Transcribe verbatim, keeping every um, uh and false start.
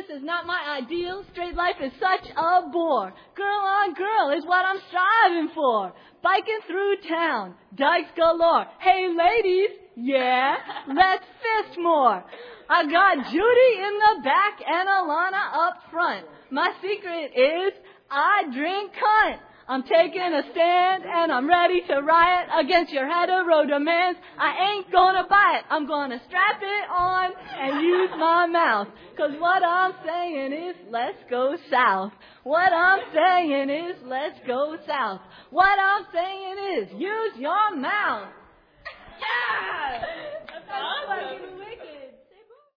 is not my ideal. Straight life is such a bore. Girl on girl is what I'm striving for. Biking through town, dykes galore. Hey ladies, yeah, let's fist more. I got Judy in the back and Alana up front. My secret is I drink cunt. I'm taking a stand and I'm ready to riot against your hetero demands. I ain't gonna buy it. I'm gonna strap it on and use my mouth. Cause what I'm saying is let's go south. What I'm saying is let's go south. What I'm saying is use your mouth. Yeah! That's awesome.